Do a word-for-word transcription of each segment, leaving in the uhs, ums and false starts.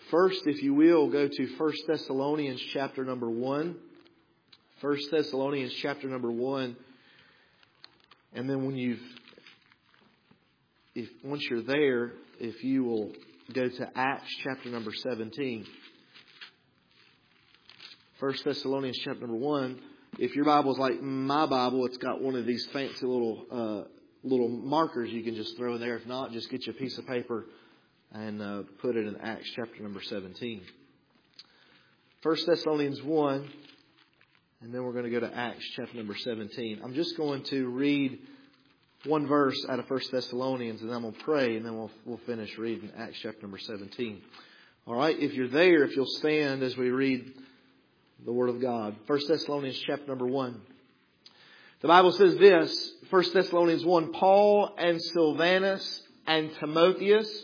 First, if you will, go to First Thessalonians chapter number one. First Thessalonians chapter number one. And then when you've, if once you're there, if you will go to Acts chapter number seventeen. First Thessalonians chapter number one. If your Bible's like my Bible, it's got one of these fancy little uh, little markers you can just throw in there. If not, just get you a piece of paper and uh, put it in Acts chapter number seventeen. First Thessalonians one, and then we're going to go to Acts chapter number seventeen. I'm just going to read one verse out of First Thessalonians, and then I'm going to pray, and then we'll we'll finish reading Acts chapter number seventeen. All right, if you're there, if you'll stand as we read the Word of God. First Thessalonians chapter number one. The Bible says this, First Thessalonians one, Paul and Silvanus and Timotheus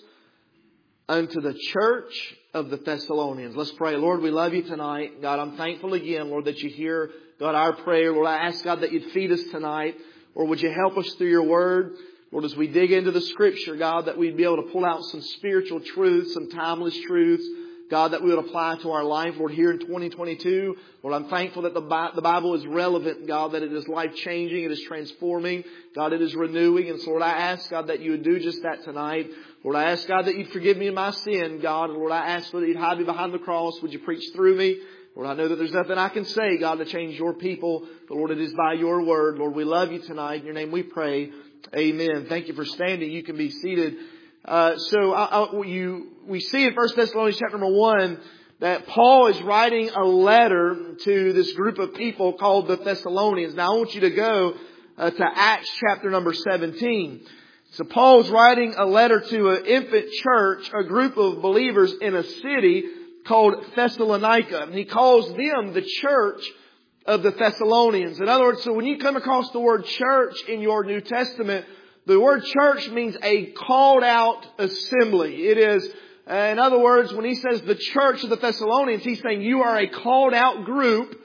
unto the church of the Thessalonians. Let's pray. Lord, we love you tonight. God, I'm thankful again, Lord, that you hear, God, our prayer. Lord, I ask, God, that you'd feed us tonight. Lord, would you help us through your word? Lord, as we dig into the Scripture, God, that we'd be able to pull out some spiritual truths, some timeless truths, God, that we would apply to our life, Lord, here in twenty twenty-two. Lord, I'm thankful that the Bible is relevant, God, that it is life-changing, it is transforming, God, it is renewing. And so, Lord, I ask, God, that you would do just that tonight. Lord, I ask, God, that you'd forgive me of my sin, God. And Lord, I ask, Lord, that you'd hide me behind the cross. Would you preach through me? Lord, I know that there's nothing I can say, God, to change your people. But Lord, it is by your word. Lord, we love you tonight. In your name we pray. Amen. Thank you for standing. You can be seated. Uh, so I, I, you, we see in First Thessalonians chapter number one that Paul is writing a letter to this group of people called the Thessalonians. Now I want you to go uh, to Acts chapter number seventeen. So Paul's writing a letter to an infant church, a group of believers in a city called Thessalonica. And he calls them the church of the Thessalonians. In other words, so when you come across the word church in your New Testament, the word church means a called out assembly. It is, in other words, when he says the church of the Thessalonians, he's saying you are a called out group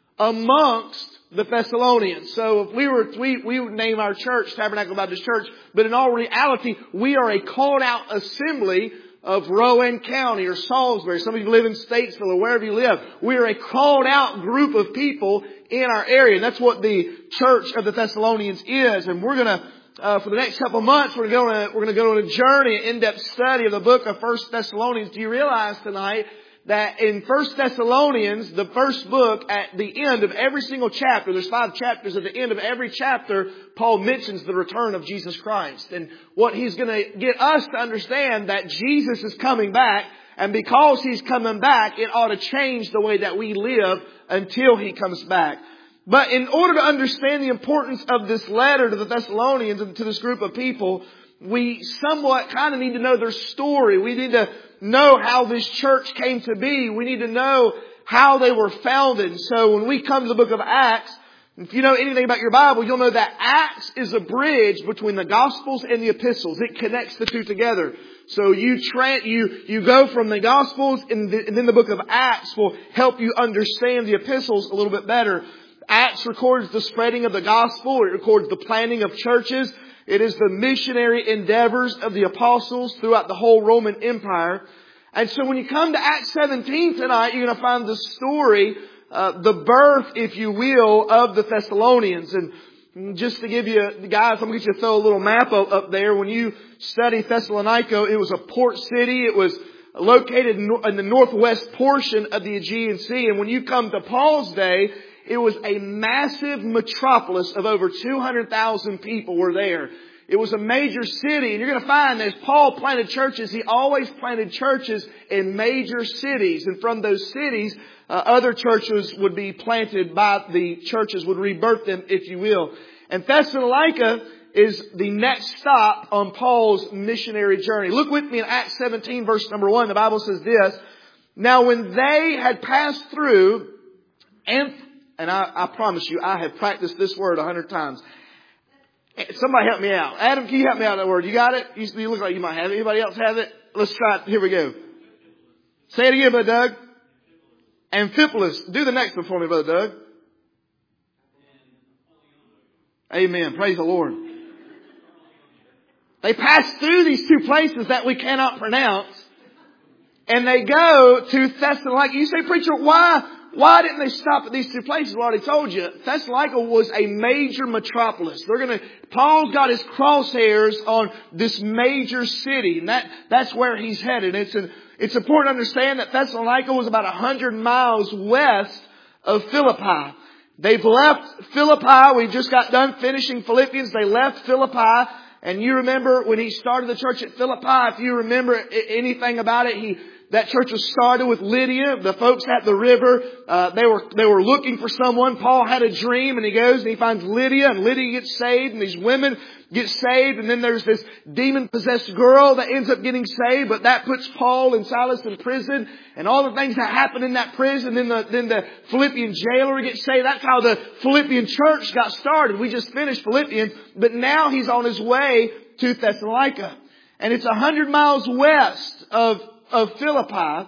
amongst the Thessalonians. So if we were, we, we would name our church Tabernacle Baptist Church, but in all reality, we are a called out assembly of Rowan County or Salisbury. Some of you live in Statesville or wherever you live. We are a called out group of people in our area. And that's what the church of the Thessalonians is. And we're going to Uh, for the next couple of months, we're going to we're going to go on a journey, an in-depth study of the book of First Thessalonians. Do you realize tonight that in First Thessalonians, the first book, at the end of every single chapter, there's five chapters, at the end of every chapter, Paul mentions the return of Jesus Christ. And what he's going to get us to understand that Jesus is coming back, and because he's coming back, it ought to change the way that we live until he comes back. But in order to understand the importance of this letter to the Thessalonians and to this group of people, we somewhat kind of need to know their story. We need to know how this church came to be. We need to know how they were founded. So when we come to the book of Acts, if you know anything about your Bible, you'll know that Acts is a bridge between the Gospels and the Epistles. It connects the two together. So you tra- you you go from the Gospels, and, the, and then the book of Acts will help you understand the Epistles a little bit better. Acts records the spreading of the gospel. It records the planting of churches. It is the missionary endeavors of the apostles throughout the whole Roman Empire. And so when you come to Acts seventeen tonight, you're going to find the story, uh, the birth, if you will, of the Thessalonians. And just to give you, guys, I'm going to get you to throw a little map up there. When you study Thessalonica, it was a port city. It was located in the northwest portion of the Aegean Sea. And when you come to Paul's day, it was a massive metropolis of over two hundred thousand people were there. It was a major city. And you're going to find as Paul planted churches, he always planted churches in major cities. And from those cities, uh, other churches would be planted by the churches, would rebirth them, if you will. And Thessalonica is the next stop on Paul's missionary journey. Look with me in Acts seventeen, verse number one. The Bible says this. Now when they had passed through Amph- And I, I promise you, I have practiced this word a hundred times. Somebody help me out. Adam, can you help me out on that word? You got it? You, you look like you might have it. Anybody else have it? Let's try it. Here we go. Say it again, Brother Doug. Amphipolis. Do the next one for me, Brother Doug. Amen. Praise the Lord. They passed through these two places that we cannot pronounce. And they go to Thessalonica. You say, preacher, why, why didn't they stop at these two places? Well, I already told you. Thessalonica was a major metropolis. They're gonna, Paul's got his crosshairs on this major city. And that, that's where he's headed. It's an, it's important to understand that Thessalonica was about a hundred miles west of Philippi. They've left Philippi. We just got done finishing Philippians. They left Philippi. And you remember when he started the church at Philippi, if you remember anything about it, he, that church was started with Lydia, the folks at the river. Uh, they were, they were looking for someone. Paul had a dream and he goes and he finds Lydia, and Lydia gets saved, and these women get saved. And then there's this demon-possessed girl that ends up getting saved, but that puts Paul and Silas in prison, and all the things that happen in that prison. Then the, then the Philippian jailer gets saved. That's how the Philippian church got started. We just finished Philippians, but now he's on his way to Thessalonica. And it's a hundred miles west of of Philippi.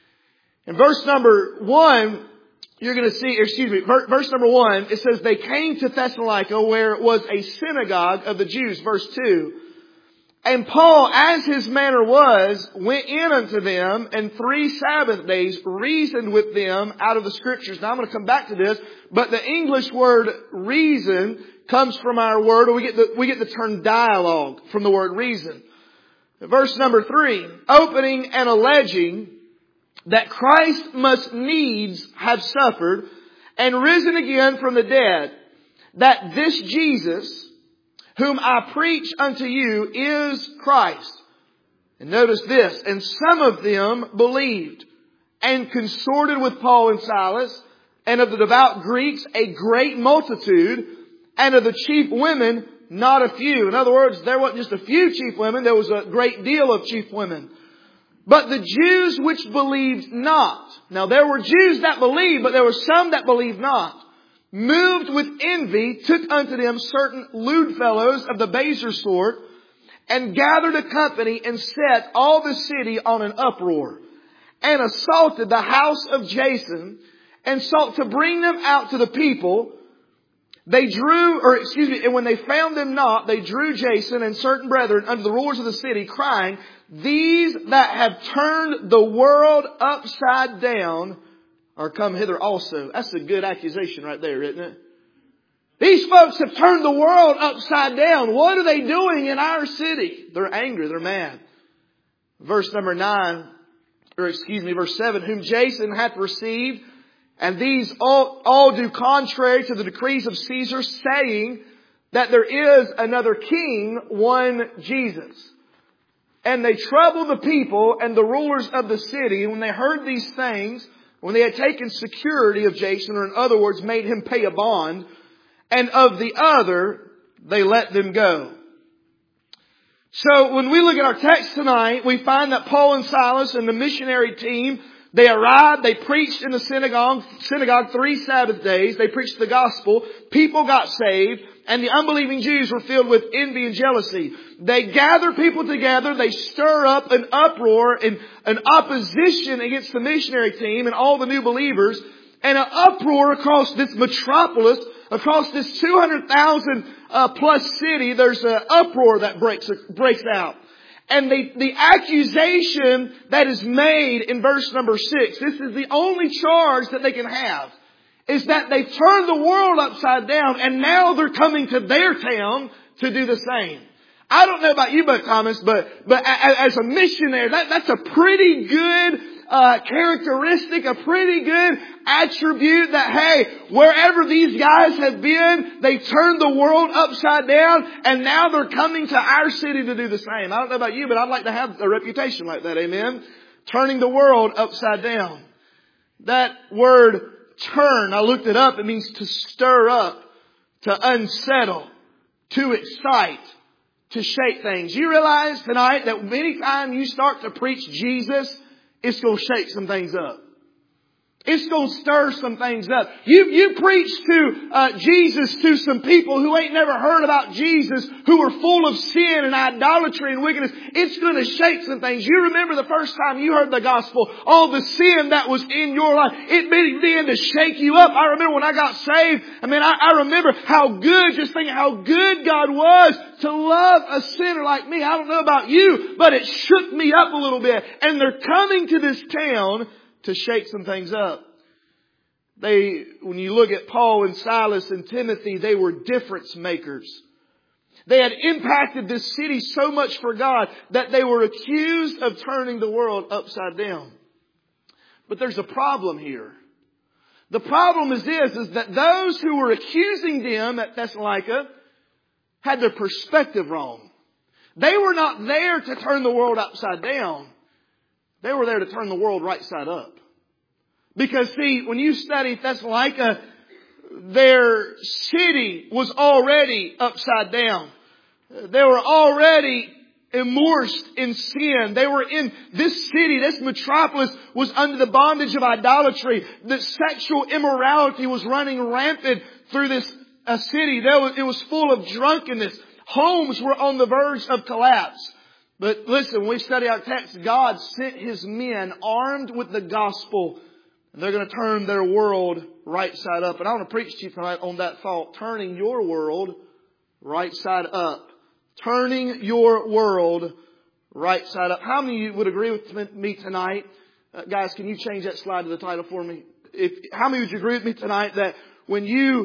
In verse number one, you're going to see, excuse me, verse number one, it says, they came to Thessalonica where it was a synagogue of the Jews. Verse two, and Paul, as his manner was, went in unto them, and three Sabbath days reasoned with them out of the Scriptures. Now I'm going to come back to this, but the English word reason comes from our word, or we get the, we get the term dialogue from the word reason. Verse number three, opening and alleging that Christ must needs have suffered and risen again from the dead, that this Jesus, whom I preach unto you, is Christ. And notice this, and some of them believed and consorted with Paul and Silas, and of the devout Greeks a great multitude, and of the chief women not a few. In other words, there wasn't just a few chief women, there was a great deal of chief women. But the Jews which believed not. Now there were Jews that believed, but there were some that believed not. Moved with envy, took unto them certain lewd fellows of the baser sort, and gathered a company and set all the city on an uproar, and assaulted the house of Jason, and sought to bring them out to the people. They drew, or excuse me, and when they found them not, they drew Jason and certain brethren unto the rulers of the city, crying, these that have turned the world upside down are come hither also. That's a good accusation right there, isn't it? These folks have turned the world upside down. What are they doing in our city? They're angry, they're mad. Verse number nine, or excuse me, verse seven, whom Jason hath received, and these all, all do contrary to the decrees of Caesar, saying that there is another king, one Jesus. And they troubled the people and the rulers of the city. And when they heard these things, when they had taken security of Jason, or in other words, made him pay a bond, and of the other, they let them go. So when we look at our text tonight, we find that Paul and Silas and the missionary team, they arrived, they preached in the synagogue, synagogue three Sabbath days. They preached the gospel. People got saved, and the unbelieving Jews were filled with envy and jealousy. They gather people together. They stir up an uproar and an opposition against the missionary team and all the new believers, and an uproar across this metropolis, across this two hundred thousand uh, plus city. There's an uproar that breaks breaks out. And the, the accusation that is made in verse number six, this is the only charge that they can have, is that they've turned the world upside down and now they're coming to their town to do the same. I don't know about you, Brother Thomas, but, but as a missionary, that, that's a pretty good uh, characteristic, a pretty good attribute that, hey, wherever these guys have been, they turned the world upside down and now they're coming to our city to do the same. I don't know about you, but I'd like to have a reputation like that, amen? Turning the world upside down. That word turn, I looked it up, it means to stir up, to unsettle, to excite, to shake things. You realize tonight that anytime you start to preach Jesus, it's going to shake some things up. It's going to stir some things up. You, you preach to uh, Jesus to some people who ain't never heard about Jesus, who are full of sin and idolatry and wickedness. It's going to shake some things. You remember the first time you heard the gospel, all the sin that was in your life, it began to shake you up. I remember when I got saved, I mean, I, I remember how good, just thinking how good God was to love a sinner like me. I don't know about you, but it shook me up a little bit. And they're coming to this town to shake some things up. They, when you look at Paul and Silas and Timothy, they were difference makers. They had impacted this city so much for God that they were accused of turning the world upside down. But there's a problem here. The problem is this, is that those who were accusing them at Thessalonica had their perspective wrong. They were not there to turn the world upside down. They were there to turn the world right side up. Because see, when you study Thessalonica, their city was already upside down. They were already immersed in sin. They were in this city, this metropolis was under the bondage of idolatry. The sexual immorality was running rampant through this uh, city. There was, it was full of drunkenness. Homes were on the verge of collapse. But listen, when we study our text, God sent His men armed with the gospel. And they're going to turn their world right side up. And I want to preach to you tonight on that thought. Turning your world right side up. Turning your world right side up. How many of you would agree with me tonight? Uh, guys, can you change that slide to the title for me? If, how many would you agree with me tonight that when you,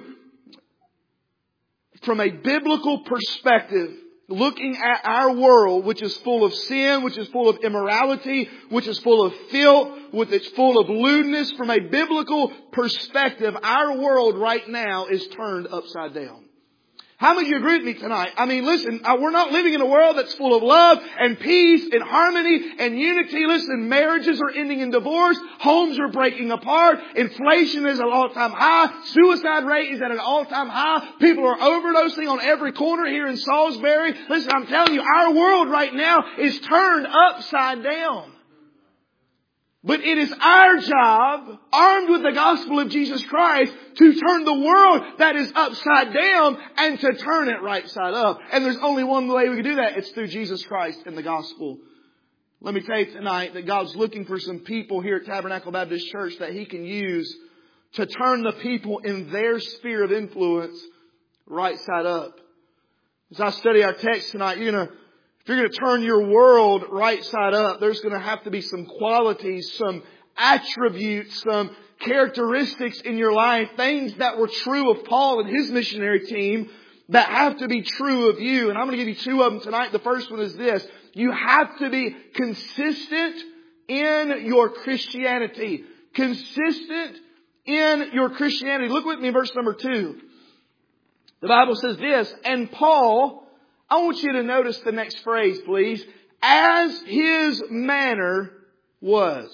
from a biblical perspective, looking at our world, which is full of sin, which is full of immorality, which is full of filth, which is full of lewdness, from a biblical perspective, our world right now is turned upside down. How many of you agree with me tonight? I mean, listen, we're not living in a world that's full of love and peace and harmony and unity. Listen, marriages are ending in divorce. Homes are breaking apart. Inflation is at an all-time high. Suicide rate is at an all-time high. People are overdosing on every corner here in Salisbury. Listen, I'm telling you, our world right now is turned upside down. But it is our job, armed with the gospel of Jesus Christ, to turn the world that is upside down and to turn it right side up. And there's only one way we can do that. It's through Jesus Christ and the gospel. Let me tell you tonight that God's looking for some people here at Tabernacle Baptist Church that He can use to turn the people in their sphere of influence right side up. As I study our text tonight, you're going to If you're going to turn your world right side up, there's going to have to be some qualities, some attributes, some characteristics in your life, things that were true of Paul and his missionary team that have to be true of you. And I'm going to give you two of them tonight. The first one is this. You have to be consistent in your Christianity. Consistent in your Christianity. Look with me in verse number two. The Bible says this, and Paul, I want you to notice the next phrase, please. As his manner was.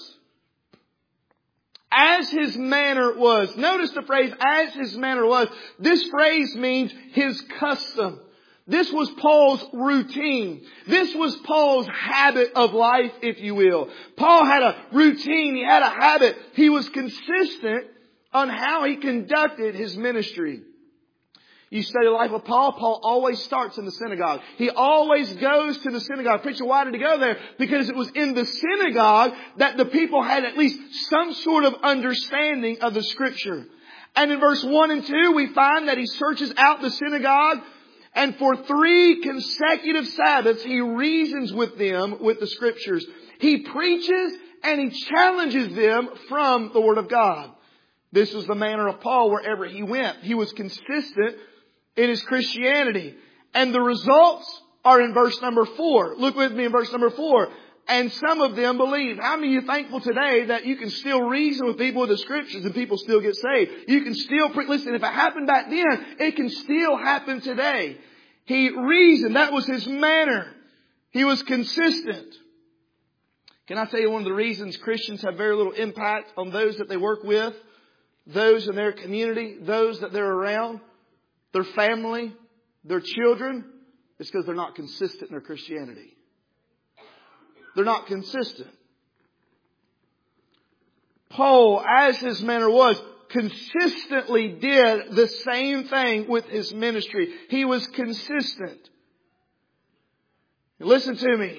As his manner was. Notice the phrase, as his manner was. This phrase means his custom. This was Paul's routine. This was Paul's habit of life, if you will. Paul had a routine. He had a habit. He was consistent on how he conducted his ministry. You study the life of Paul, Paul always starts in the synagogue. He always goes to the synagogue. Preacher, why did he go there? Because it was in the synagogue that the people had at least some sort of understanding of the Scripture. And in verse one and two, we find that he searches out the synagogue, and for three consecutive Sabbaths, he reasons with them with the Scriptures. He preaches and he challenges them from the Word of God. This was the manner of Paul wherever he went. He was consistent in his Christianity. And the results are in verse number four. Look with me in verse number four. And some of them believe. How many of you are thankful today that you can still reason with people with the Scriptures and people still get saved? You can still, listen, if it happened back then, it can still happen today. He reasoned. That was his manner. He was consistent. Can I tell you one of the reasons Christians have very little impact on those that they work with, those in their community, those that they're around, their family, their children? It's because they're not consistent in their Christianity. They're not consistent. Paul, as his manner was, consistently did the same thing with his ministry. He was consistent. Listen to me.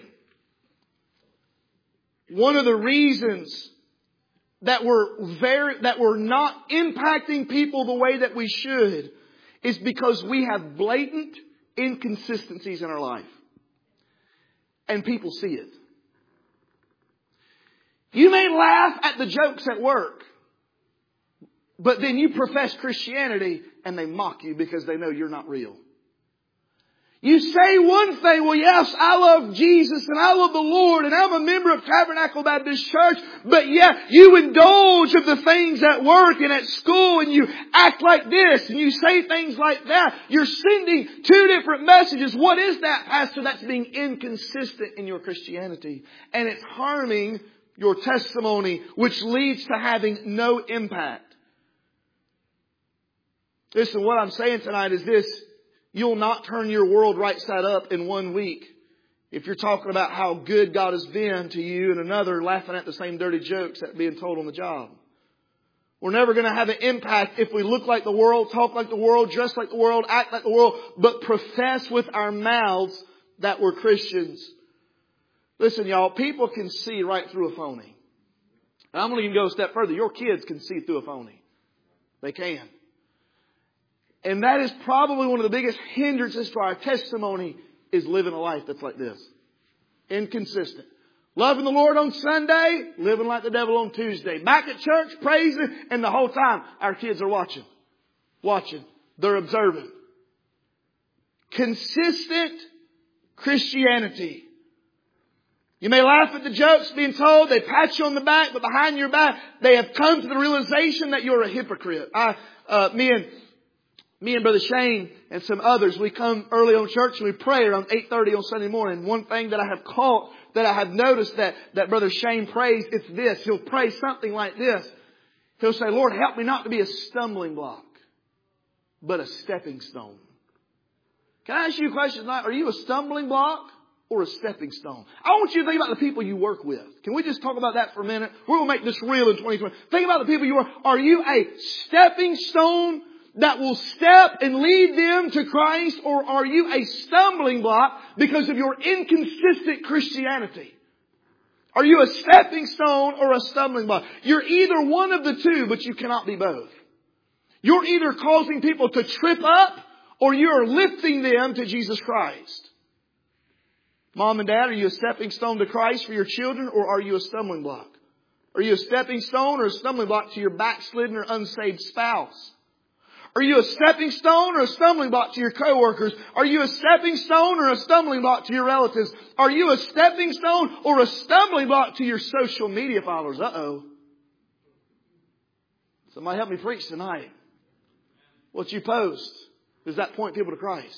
One of the reasons that we're very, that we're not impacting people the way that we should is because we have blatant inconsistencies in our life. And people see it. You may laugh at the jokes at work, but then you profess Christianity and they mock you because they know you're not real. You say one thing, well, yes, I love Jesus and I love the Lord and I'm a member of Tabernacle Baptist Church, but yet you indulge of the things at work and at school and you act like this and you say things like that. You're sending two different messages. What is that, Pastor? That's being inconsistent in your Christianity. And it's harming your testimony, which leads to having no impact. Listen, what I'm saying tonight is this. You'll not turn your world right side up in one week if you're talking about how good God has been to you and another laughing at the same dirty jokes that are being told on the job. We're never going to have an impact if we look like the world, talk like the world, dress like the world, act like the world, but profess with our mouths that we're Christians. Listen, y'all, people can see right through a phony. And I'm going to even go a step further. Your kids can see through a phony. They can. And that is probably one of the biggest hindrances to our testimony is living a life that's like this. Inconsistent. Loving the Lord on Sunday, living like the devil on Tuesday. Back at church, praising, and the whole time our kids are watching. Watching. They're observing. Consistent Christianity. You may laugh at the jokes being told. They pat you on the back, but behind your back, they have come to the realization that you're a hypocrite. I, uh, me and Me and Brother Shane and some others, we come early on church and we pray around eight thirty on Sunday morning. One thing that I have caught, that I have noticed that, that Brother Shane prays, it's this. He'll pray something like this. He'll say, Lord, help me not to be a stumbling block, but a stepping stone. Can I ask you a question tonight? Are you a stumbling block or a stepping stone? I want you to think about the people you work with. Can we just talk about that for a minute? We're going to make this real in twenty twenty. Think about the people you work with. Are you a stepping stone that will step and lead them to Christ, or are you a stumbling block because of your inconsistent Christianity? Are you a stepping stone or a stumbling block? You're either one of the two, but you cannot be both. You're either causing people to trip up, or you're lifting them to Jesus Christ. Mom and Dad, are you a stepping stone to Christ for your children, or are you a stumbling block? Are you a stepping stone or a stumbling block to your backslidden or unsaved spouse? Are you a stepping stone or a stumbling block to your coworkers? Are you a stepping stone or a stumbling block to your relatives? Are you a stepping stone or a stumbling block to your social media followers? Uh-oh. Somebody help me preach tonight. What you post, does that point people to Christ?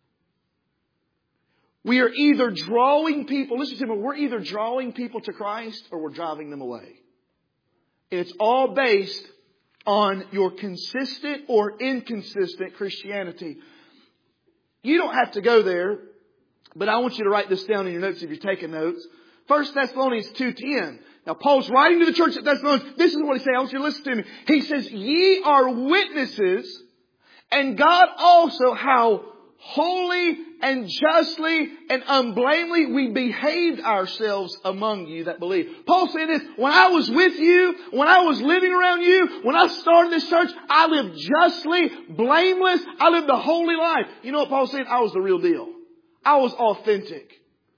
We are either drawing people, listen to me, we're either drawing people to Christ or we're driving them away. And it's all based on your consistent or inconsistent Christianity. You don't have to go there, but I want you to write this down in your notes if you're taking notes. First Thessalonians two ten. Now Paul's writing to the church at Thessalonians. This is what he says. I want you to listen to me. He says, ye are witnesses, and God also how holy and justly and unblamely we behaved ourselves among you that believe. Paul said this, when I was with you, when I was living around you, when I started this church, I lived justly, blameless. I lived a holy life. You know what Paul said? I was the real deal. I was authentic.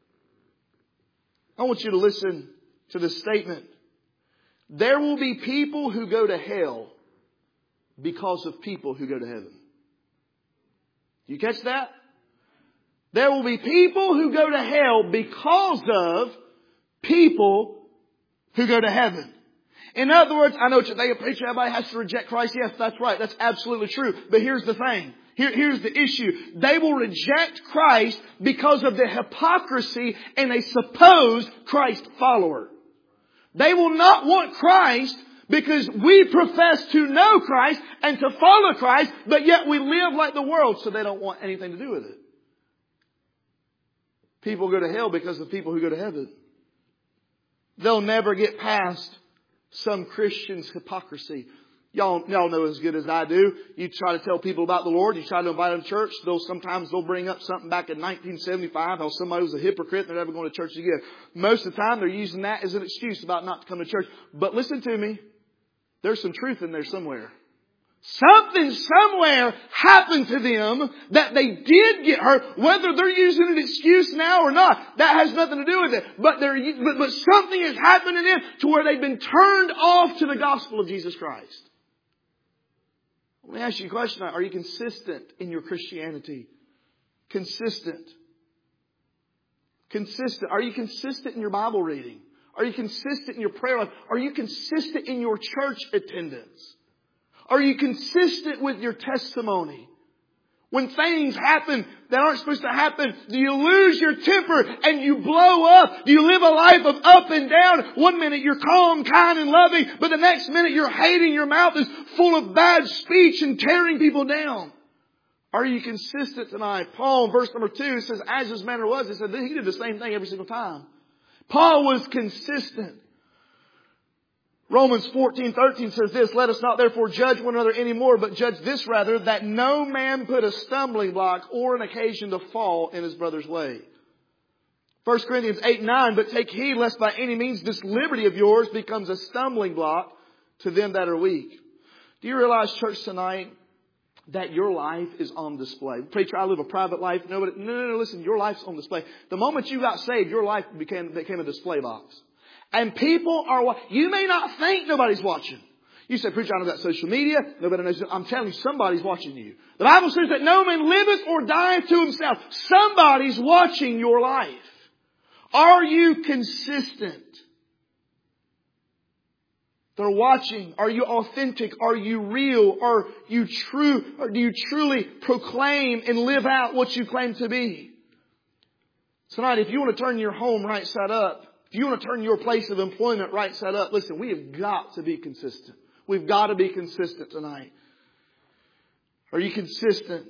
I want you to listen to this statement. There will be people who go to hell because of people who go to heaven. You catch that? There will be people who go to hell because of people who go to heaven. In other words, I know what you think, preacher, everybody has to reject Christ. Yes, that's right. That's absolutely true. But here's the thing. Here, here's the issue. They will reject Christ because of the hypocrisy in a supposed Christ follower. They will not want Christ because we profess to know Christ and to follow Christ, but yet we live like the world, so they don't want anything to do with it. People go to hell because of people who go to heaven. They'll never get past Some Christians' hypocrisy. Y'all, y'all know as good as I do. You try to tell people about the Lord. You try to invite them to church. They'll, sometimes they'll bring up something back in nineteen seventy-five, how somebody was a hypocrite and they're never going to church again. Most of the time they're using that as an excuse about not to come to church. But listen to me. There's some truth in there somewhere. Something somewhere happened to them that they did get hurt. Whether they're using an excuse now or not, that has nothing to do with it. But, they're, but, but something has happened to them to where they've been turned off to the gospel of Jesus Christ. Let me ask you a question. Are you consistent in your Christianity? Consistent. Consistent. Are you consistent in your Bible reading? Are you consistent in your prayer life? Are you consistent in your church attendance? Are you consistent with your testimony? When things happen that aren't supposed to happen, do you lose your temper and you blow up? Do you live a life of up and down? One minute you're calm, kind, and loving, but the next minute you're hating. Your mouth is full of bad speech and tearing people down. Are you consistent tonight? Paul, in verse number two, says, as his manner was, he said he did the same thing every single time. Paul was consistent. Romans fourteen thirteen says this, let us not therefore judge one another anymore, but judge this rather, that no man put a stumbling block or an occasion to fall in his brother's way. First Corinthians eight nine, but take heed lest by any means this liberty of yours becomes a stumbling block to them that are weak. Do you realize, church, tonight, that your life is on display? Preacher, I live a private life. No, no, no, no, listen, your life's on display. The moment you got saved, your life became, became a display box. And people are, you may not think nobody's watching. You say, preacher, I know that social media. Nobody knows. I'm telling you, somebody's watching you. The Bible says that no man liveth or dieth to himself. Somebody's watching your life. Are you consistent? They're watching. Are you authentic? Are you real? Are you true? Or do you truly proclaim and live out what you claim to be? Tonight, if you want to turn your home right side up, if you want to turn your place of employment right side up, listen, we have got to be consistent. We've got to be consistent tonight. Are you consistent?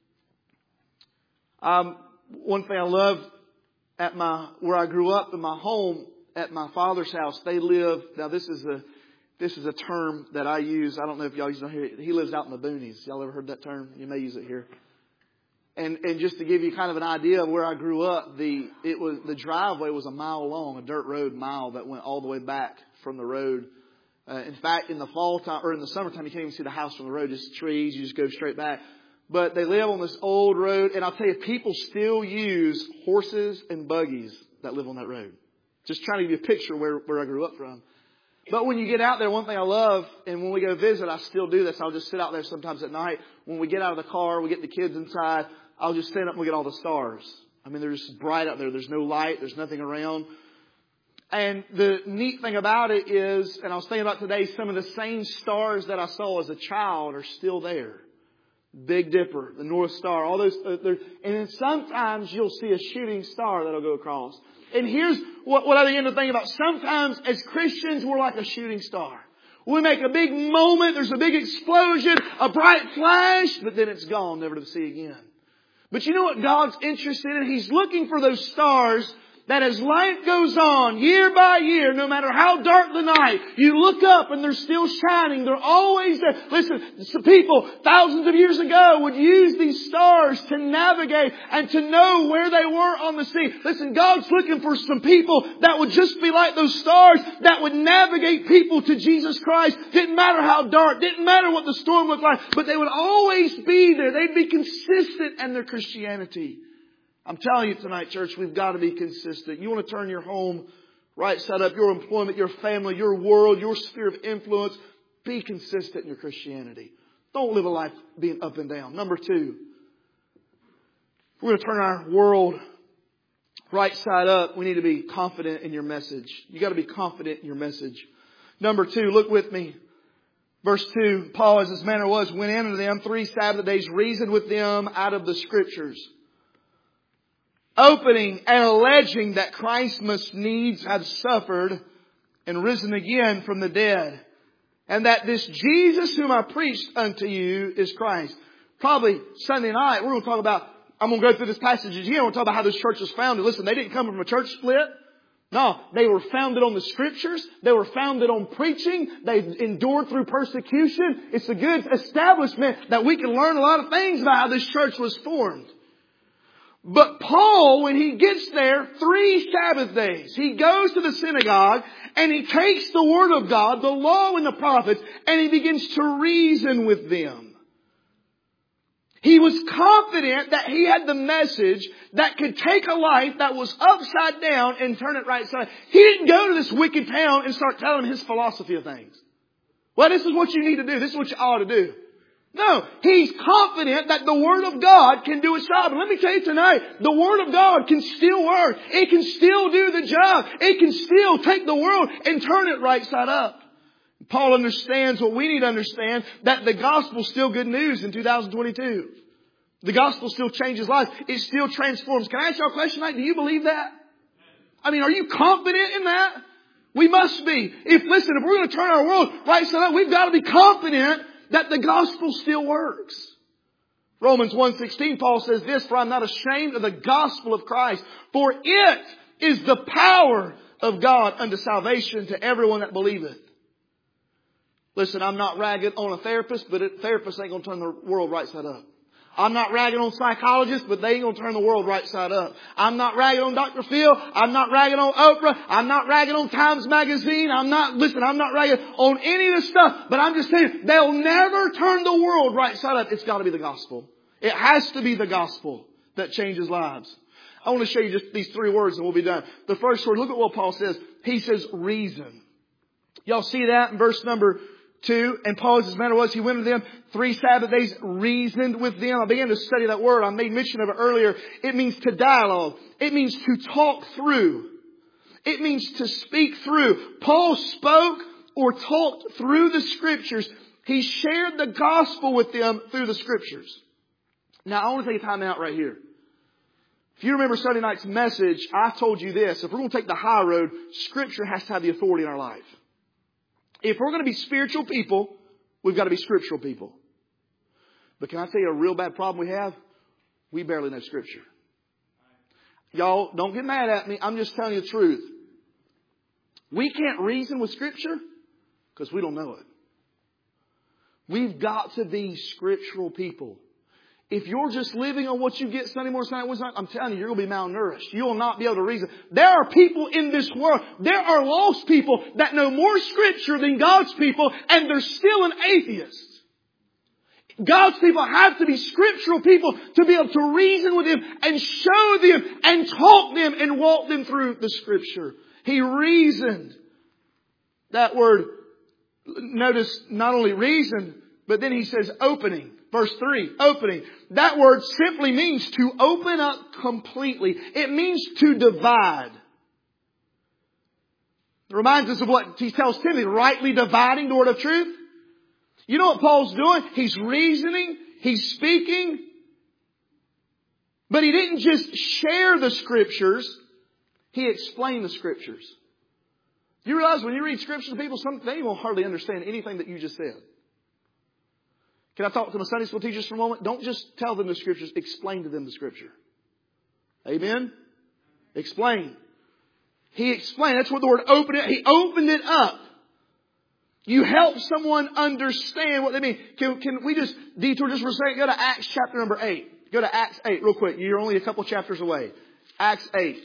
Um, one thing I love at my, where I grew up in my home, at my father's house, they live, now this is a, this is a term that I use. I don't know if y'all use it here. He lives out in the boonies. Y'all ever heard that term? You may use it here. And, and just to give you kind of an idea of where I grew up, the, it was, the driveway was a mile long, a dirt road mile that went all the way back from the road. Uh, in fact, in the fall time, or in the summertime, you can't even see the house from the road, just trees, you just go straight back. But they live on this old road, and I'll tell you, people still use horses and buggies that live on that road. Just trying to give you a picture where, where I grew up from. But when you get out there, one thing I love, and when we go visit, I still do this. I'll just sit out there sometimes at night. When we get out of the car, we get the kids inside, I'll just stand up and look at all the stars. I mean, they're just bright out there. There's no light. There's nothing around. And the neat thing about it is, and I was thinking about today, some of the same stars that I saw as a child are still there. Big Dipper, the North Star, all those. Uh, and then sometimes you'll see a shooting star that'll go across. And here's what, what I begin to think about. Sometimes as Christians, we're like a shooting star. We make a big moment. There's a big explosion, a bright flash, but then it's gone, never to see again. But you know what God's interested in? He's looking for those stars that as life goes on, year by year, no matter how dark the night, you look up and they're still shining. They're always there. Listen, some people thousands of years ago would use these stars to navigate and to know where they were on the sea. Listen, God's looking for some people that would just be like those stars that would navigate people to Jesus Christ. Didn't matter how dark, didn't matter what the storm looked like, but they would always be there. They'd be consistent in their Christianity. I'm telling you tonight, church, we've got to be consistent. You want to turn your home right side up, your employment, your family, your world, your sphere of influence. Be consistent in your Christianity. Don't live a life being up and down. Number two, if we're going to turn our world right side up, we need to be confident in your message. You got to be confident in your message. Number two, look with me. Verse two, Paul, as his manner was, went in unto them three Sabbath days, reasoned with them out of the Scriptures, opening and alleging that Christ must needs have suffered and risen again from the dead, and that this Jesus whom I preached unto you is Christ. Probably Sunday night, we're going to talk about, I'm going to go through this passage again. We're going to talk about how this church was founded. Listen, they didn't come from a church split. No, they were founded on the Scriptures. They were founded on preaching. They endured through persecution. It's a good establishment that we can learn a lot of things about how this church was formed. But Paul, when he gets there, three Sabbath days, he goes to the synagogue and he takes the Word of God, the law and the prophets, and he begins to reason with them. He was confident that he had the message that could take a life that was upside down and turn it right side. He didn't go to this wicked town and start telling his philosophy of things. Well, this is what you need to do. This is what you ought to do. No, he's confident that the Word of God can do its job. And let me tell you tonight, the Word of God can still work. It can still do the job. It can still take the world and turn it right side up. Paul understands what we need to understand, that the gospel is still good news in two thousand twenty-two. The gospel still changes lives. It still transforms. Can I ask you a question tonight? Do you believe that? I mean, are you confident in that? We must be. If, listen, if we're going to turn our world right side up, we've got to be confident that the gospel still works. Romans one sixteen, Paul says this, "For I'm not ashamed of the gospel of Christ, for it is the power of God unto salvation to everyone that believeth." Listen, I'm not ragging on a therapist, but a therapist ain't going to turn the world right side up. I'm not ragging on psychologists, but they ain't going to turn the world right side up. I'm not ragging on Doctor Phil. I'm not ragging on Oprah. I'm not ragging on Times Magazine. I'm not, listen, I'm not ragging on any of this stuff. But I'm just saying, they'll never turn the world right side up. It's got to be the gospel. It has to be the gospel that changes lives. I want to show you just these three words and we'll be done. The first word, look at what Paul says. He says reason. Y'all see that in verse number two? And Paul, as his manner was, he went to them three Sabbath days, reasoned with them. I began to study that word. I made mention of it earlier. It means to dialogue. It means to talk through. It means to speak through. Paul spoke or talked through the Scriptures. He shared the gospel with them through the Scriptures. Now, I want to take a time out right here. If you remember Sunday night's message, I told you this. If we're going to take the high road, Scripture has to have the authority in our life. If we're going to be spiritual people, we've got to be scriptural people. But can I tell you a real bad problem we have? We barely know Scripture. Y'all, don't get mad at me. I'm just telling you the truth. We can't reason with Scripture because we don't know it. We've got to be scriptural people. If you're just living on what you get Sunday morning, Sunday Wednesday night, I'm telling you, you're going to be malnourished. You will not be able to reason. There are people in this world, there are lost people that know more Scripture than God's people, and they're still an atheist. God's people have to be scriptural people to be able to reason with them and show them and talk them and walk them through the Scripture. He reasoned. That word, notice, not only reasoned, but then he says opening. Verse three, opening. That word simply means to open up completely. It means to divide. It reminds us of what he tells Timothy, rightly dividing the word of truth. You know what Paul's doing? He's reasoning. He's speaking. But he didn't just share the Scriptures. He explained the Scriptures. You realize when you read Scripture to people, some, they won't hardly understand anything that you just said. Can I talk to my Sunday school teachers for a moment? Don't just tell them the Scriptures. Explain to them the Scripture. Amen? Explain. He explained. That's what the word open it. He opened it up. You help someone understand what they mean. Can, can we just detour just for a second? Go to Acts chapter number eight. Go to Acts eight real quick. You're only a couple chapters away. Acts eight.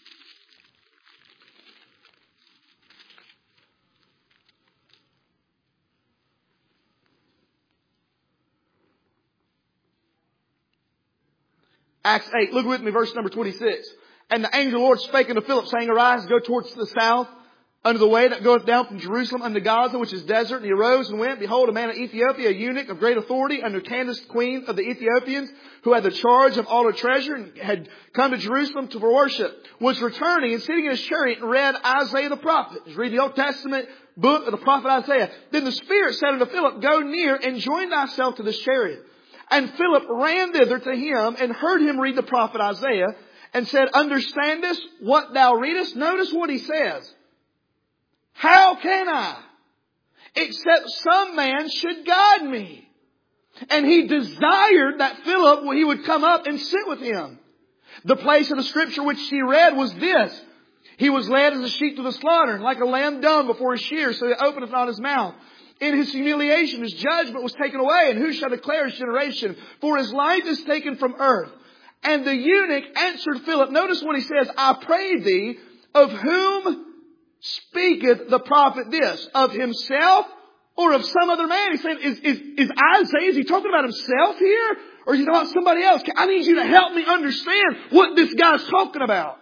Acts eight, look with me, verse number twenty-six. And the angel of the Lord spake unto Philip, saying, Arise, go towards the south, unto the way that goeth down from Jerusalem unto Gaza, which is desert. And he arose and went. Behold, a man of Ethiopia, a eunuch of great authority, under Candace, queen of the Ethiopians, who had the charge of all her treasure, and had come to Jerusalem to worship, was returning and sitting in his chariot and read Isaiah the prophet. He's reading the Old Testament book of the prophet Isaiah. Then the Spirit said unto Philip, Go near and join thyself to this chariot. And Philip ran thither to him and heard him read the prophet Isaiah and said, Understandest what thou readest? Notice what he says. How can I, except some man should guide me? And he desired that Philip, he would come up and sit with him. The place of the Scripture which he read was this. He was led as a sheep to the slaughter, and like a lamb dumb before his shears, so he openeth not his mouth. In his humiliation, his judgment was taken away, and who shall declare his generation? For his life is taken from earth. And the eunuch answered Philip. Notice when he says, I pray thee, of whom speaketh the prophet this? Of himself or of some other man? He's saying, is, is, is Isaiah, is he talking about himself here? Or is he talking about somebody else? I need you to help me understand what this guy's talking about.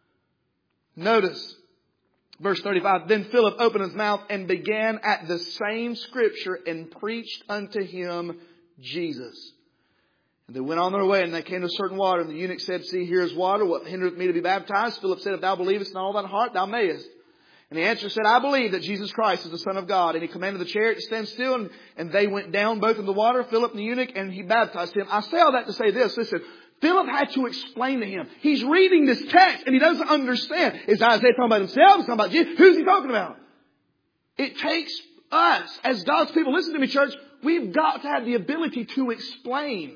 Notice, verse thirty-five, then Philip opened his mouth and began at the same scripture and preached unto him Jesus. And they went on their way, and they came to a certain water. And the eunuch said, see, here is water. What hindereth me to be baptized? Philip said, if thou believest in all thine heart, thou mayest. And the answer said, I believe that Jesus Christ is the Son of God. And he commanded the chariot to stand still, and, and they went down both in the water, Philip and the eunuch, and he baptized him. I say all that to say this. Listen, Philip had to explain to him. He's reading this text and he doesn't understand. Is Isaiah talking about himself? Is he talking about Jesus? Who's he talking about? It takes us as God's people. Listen to me, church. We've got to have the ability to explain.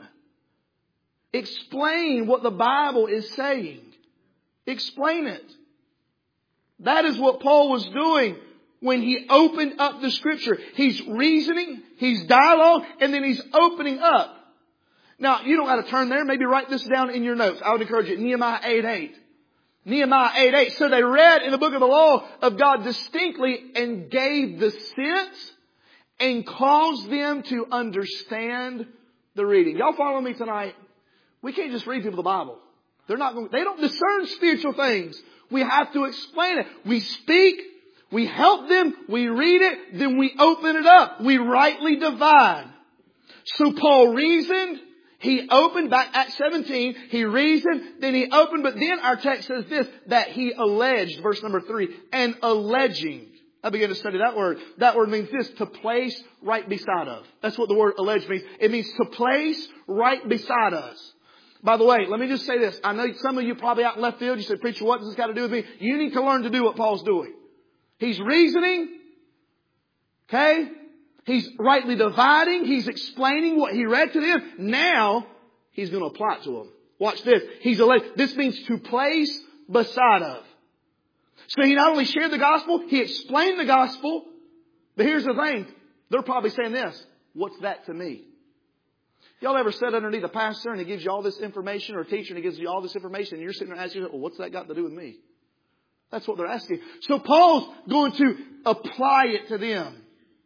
Explain what the Bible is saying. Explain it. That is what Paul was doing when he opened up the Scripture. He's reasoning, he's dialogue, and then he's opening up. Now, you don't have to turn there. Maybe write this down in your notes. I would encourage you. Nehemiah eight eight. Nehemiah eight eight. So they read in the book of the law of God distinctly and gave the sense and caused them to understand the reading. Y'all follow me tonight? We can't just read people the Bible. They're not going, they don't discern spiritual things. We have to explain it. We speak, we help them, we read it, then we open it up. We rightly divide. So Paul reasoned. He opened, back Acts seventeen, he reasoned, then he opened, but then our text says this, that he alleged, verse number three, and alleging. I began to study that word. That word means this, to place right beside of. That's what the word allege means. It means to place right beside us. By the way, let me just say this. I know some of you probably out in left field, you say, preacher, what does this got to do with me? You need to learn to do what Paul's doing. He's reasoning. Okay? He's rightly dividing. He's explaining what he read to them. Now, he's going to apply it to them. Watch this. He's alleged. This means to place beside of. So he not only shared the gospel, he explained the gospel. But here's the thing. They're probably saying this. What's that to me? Y'all ever sit underneath a pastor and he gives you all this information, or a teacher and he gives you all this information, and you're sitting there asking, well, what's that got to do with me? That's what they're asking. So Paul's going to apply it to them.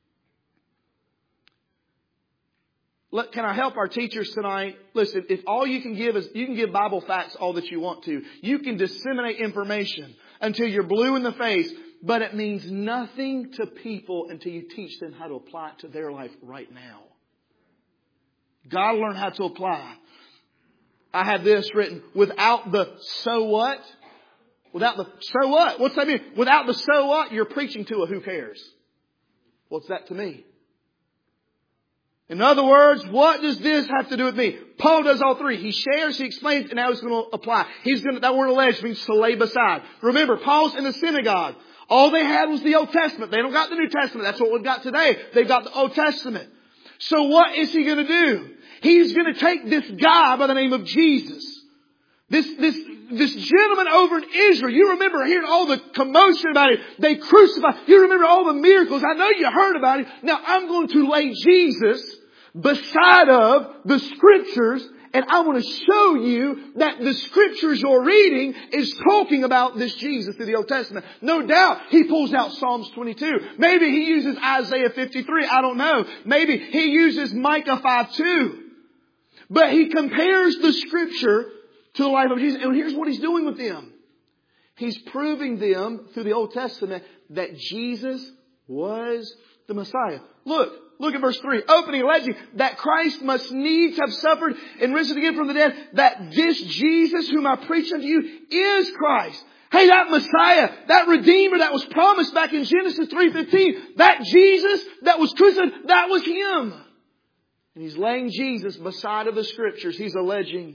Look, can I help our teachers tonight? Listen, if all you can give is, you can give Bible facts all that you want to. You can disseminate information until you're blue in the face, but it means nothing to people until you teach them how to apply it to their life right now. Got to learn how to apply. I have this written, without the so what? Without the so what? What's that mean? Without the so what, you're preaching to a who cares. What's that to me? In other words, what does this have to do with me? Paul does all three. He shares, he explains, and now he's going to apply. He's going to, that word allege means to lay beside. Remember, Paul's in the synagogue. All they had was the Old Testament. They don't got the New Testament. That's what we've got today. They've got the Old Testament. So what is he going to do? He's going to take this guy by the name of Jesus. This, this, this gentleman over in Israel. You remember hearing all the commotion about it. They crucified. You remember all the miracles. I know you heard about it. Now I'm going to lay Jesus beside of the Scriptures, and I want to show you that the Scriptures you're reading is talking about this Jesus in the Old Testament. No doubt he pulls out Psalms twenty-two. Maybe he uses Isaiah fifty-three. I don't know. Maybe he uses Micah five two. But he compares the Scripture to the life of Jesus. And here's what he's doing with them. He's proving them through the Old Testament that Jesus was the Messiah. Look, look at verse three. Opening, alleging that Christ must needs have suffered and risen again from the dead. That this Jesus whom I preach unto you is Christ. Hey, that Messiah, that Redeemer that was promised back in Genesis three fifteen. That Jesus that was crucified, that was Him. And he's laying Jesus beside of the Scriptures. He's alleging.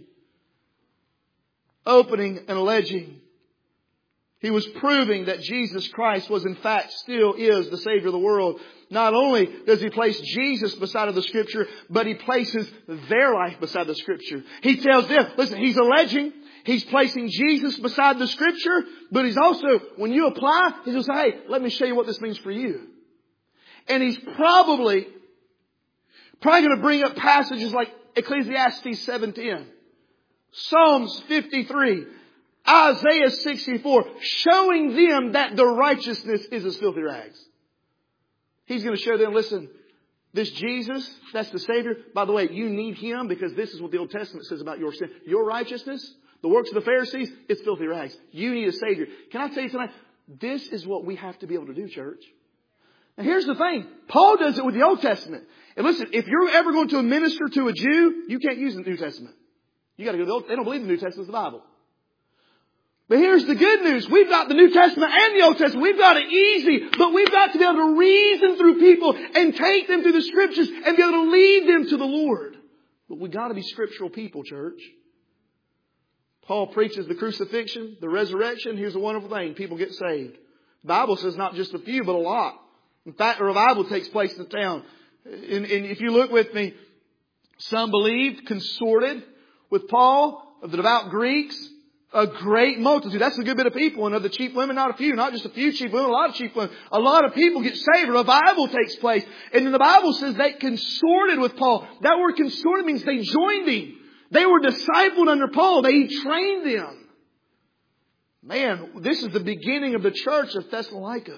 Opening and alleging. He was proving that Jesus Christ was in fact still is the Savior of the world. Not only does he place Jesus beside of the Scripture, but he places their life beside the Scripture. He tells them, listen, he's alleging, He's placing Jesus beside the Scripture, but He's also, when you apply, He's going to say, hey, let me show you what this means for you. And He's probably, probably going to bring up passages like Ecclesiastes seven ten, Psalms fifty-three, Isaiah sixty-four, showing them that their righteousness is as filthy rags. He's going to show them, listen, this Jesus, that's the Savior. By the way, you need Him because this is what the Old Testament says about your sin. Your righteousness, the works of the Pharisees, it's filthy rags. You need a Savior. Can I tell you tonight, this is what we have to be able to do, church. Now here's the thing. Paul does it with the Old Testament. And listen, if you're ever going to minister to a Jew, you can't use the New Testament. You got to go to the Old. They don't believe the New Testament is the Bible. But here's the good news. We've got the New Testament and the Old Testament. We've got it easy. But we've got to be able to reason through people and take them through the Scriptures and be able to lead them to the Lord. But we've got to be scriptural people, church. Paul preaches the crucifixion, the resurrection. Here's a wonderful thing. People get saved. The Bible says not just a few, but a lot. In fact, a revival takes place in the town. And, and if you look with me, some believed, consorted with Paul, of the devout Greeks. A great multitude. That's a good bit of people. And of the chief women, not a few. Not just a few chief women, a lot of chief women. A lot of people get saved. A revival takes place. And then the Bible says they consorted with Paul. That word consorted means they joined him. They were discipled under Paul. They trained them. Man, this is the beginning of the church of Thessalonica.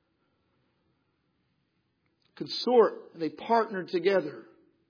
Consort. They partnered together.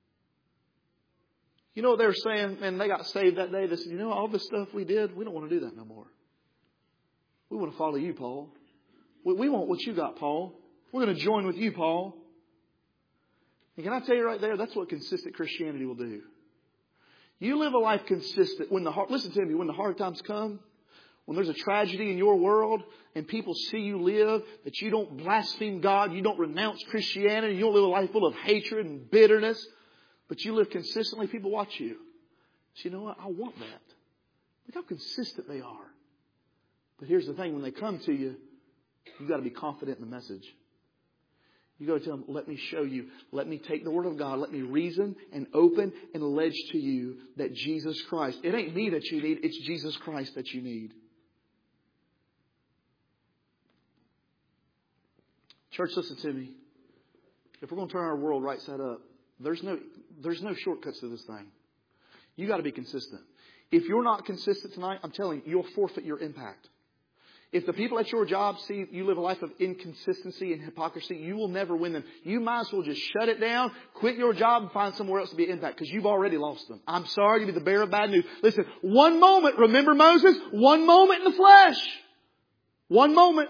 You know what they were saying? Man, they got saved that day. They said, you know, all the stuff we did, we don't want to do that no more. We want to follow you, Paul. We, we want what you got, Paul. We're going to join with you, Paul. And can I tell you right there, that's what consistent Christianity will do. You live a life consistent. When the hard, listen to me, when the hard times come, when there's a tragedy in your world and people see you live, that you don't blaspheme God, you don't renounce Christianity, you don't live a life full of hatred and bitterness, but you live consistently, people watch you. So you know what? I want that. Look how consistent they are. But here's the thing. When they come to you, you've got to be confident in the message. You've got to tell them, let me show you. Let me take the Word of God. Let me reason and open and allege to you that Jesus Christ. It ain't me that you need. It's Jesus Christ that you need. Church, listen to me. If we're going to turn our world right side up, There's no, there's no shortcuts to this thing. You got to be consistent. If you're not consistent tonight, I'm telling you, you'll forfeit your impact. If the people at your job see you live a life of inconsistency and hypocrisy, you will never win them. You might as well just shut it down, quit your job, and find somewhere else to be an impact because you've already lost them. I'm sorry to be the bearer of bad news. Listen, one moment, remember Moses? One moment in the flesh. One moment.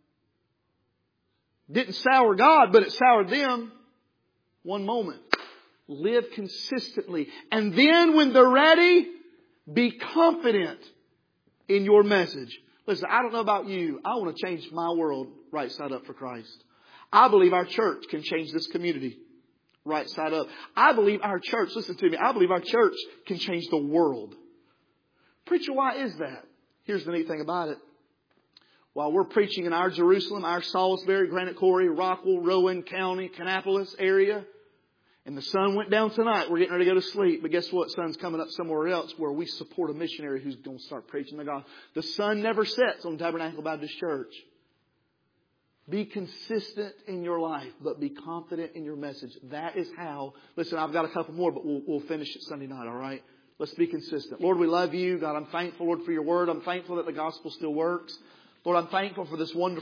Didn't sour God, but it soured them. One moment. Live consistently. And then when they're ready, be confident in your message. Listen, I don't know about you. I want to change my world right side up for Christ. I believe our church can change this community right side up. I believe our church, listen to me, I believe our church can change the world. Preacher, why is that? Here's the neat thing about it. While we're preaching in our Jerusalem, our Salisbury, Granite Quarry, Rockwell, Rowan County, Kannapolis area, and the sun went down tonight. We're getting ready to go to sleep. But guess what? Sun's coming up somewhere else where we support a missionary who's going to start preaching the gospel. The sun never sets on Tabernacle Baptist Church. Be consistent in your life, but be confident in your message. That is how. Listen, I've got a couple more, but we'll, we'll finish it Sunday night, all right? Let's be consistent. Lord, we love you. God, I'm thankful, Lord, for your word. I'm thankful that the gospel still works. Lord, I'm thankful for this wonderful